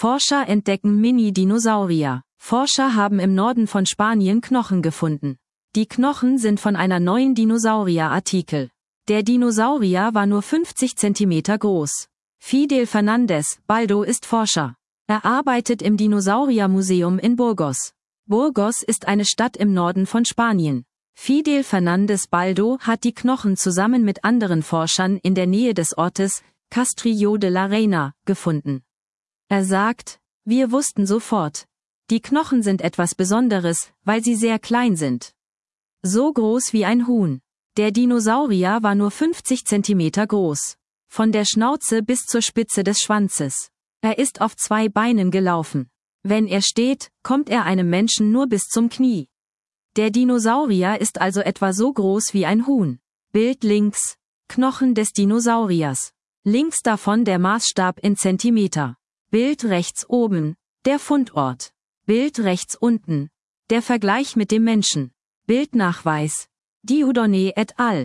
Forscher entdecken Mini-Dinosaurier. Forscher haben im Norden von Spanien Knochen gefunden. Die Knochen sind von einer neuen Dinosaurier-Artikel. Der Dinosaurier war nur 50 Zentimeter groß. Fidel Fernández Baldo ist Forscher. Er arbeitet im Dinosauriermuseum in Burgos. Burgos ist eine Stadt im Norden von Spanien. Fidel Fernández Baldo hat die Knochen zusammen mit anderen Forschern in der Nähe des Ortes Castrillo de la Reina gefunden. Er sagt, wir wussten sofort, die Knochen sind etwas Besonderes, weil sie sehr klein sind. So groß wie ein Huhn. Der Dinosaurier war nur 50 Zentimeter groß. Von der Schnauze bis zur Spitze des Schwanzes. Er ist auf 2 Beinen gelaufen. Wenn er steht, kommt er einem Menschen nur bis zum Knie. Der Dinosaurier ist also etwa so groß wie ein Huhn. Bild links. Knochen des Dinosauriers. Links davon der Maßstab in Zentimeter. Bild rechts oben. Der Fundort. Bild rechts unten. Der Vergleich mit dem Menschen. Bildnachweis. Dieudonné et al.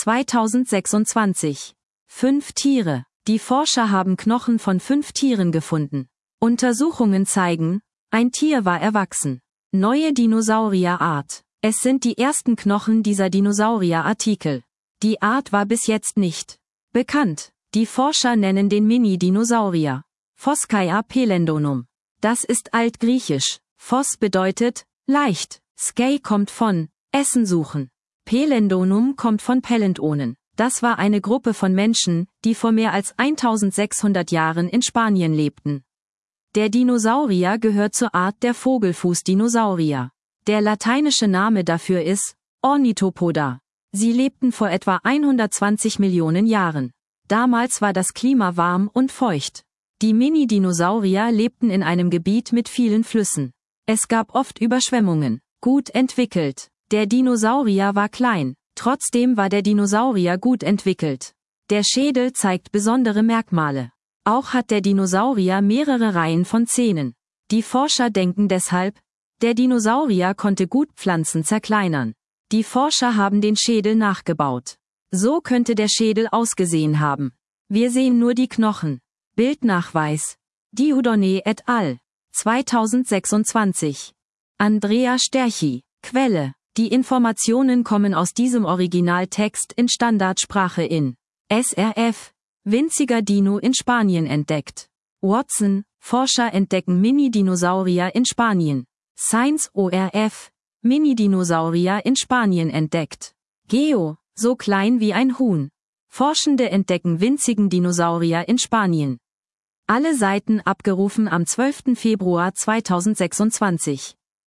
2026. 5 Tiere. Die Forscher haben Knochen von 5 Tieren gefunden. Untersuchungen zeigen, ein Tier war erwachsen. Neue Dinosaurierart. Es sind die ersten Knochen dieser Dinosaurierartikel. Die Art war bis jetzt nicht bekannt. Die Forscher nennen den Mini-Dinosaurier Phoskia pelendonum. Das ist altgriechisch. Phos bedeutet leicht. Skai kommt von Essen suchen. Pelendonum kommt von Pelentonen. Das war eine Gruppe von Menschen, die vor mehr als 1600 Jahren in Spanien lebten. Der Dinosaurier gehört zur Art der Vogelfußdinosaurier. Der lateinische Name dafür ist Ornithopoda. Sie lebten vor etwa 120 Millionen Jahren. Damals war das Klima warm und feucht. Die Mini-Dinosaurier lebten in einem Gebiet mit vielen Flüssen. Es gab oft Überschwemmungen. Gut entwickelt. Der Dinosaurier war klein. Trotzdem war der Dinosaurier gut entwickelt. Der Schädel zeigt besondere Merkmale. Auch hat der Dinosaurier mehrere Reihen von Zähnen. Die Forscher denken deshalb, der Dinosaurier konnte gut Pflanzen zerkleinern. Die Forscher haben den Schädel nachgebaut. So könnte der Schädel ausgesehen haben. Wir sehen nur die Knochen. Bildnachweis. Dieudonné et al. 2026. Andrea Sterchi. Quelle. Die Informationen kommen aus diesem Originaltext in Standardsprache in SRF. Winziger Dino in Spanien entdeckt. Watson. Forscher entdecken Mini-Dinosaurier in Spanien. Science ORF. Mini-Dinosaurier in Spanien entdeckt. Geo. So klein wie ein Huhn. Forschende entdecken winzigen Dinosaurier in Spanien. Alle Seiten abgerufen am 12. Februar 2026.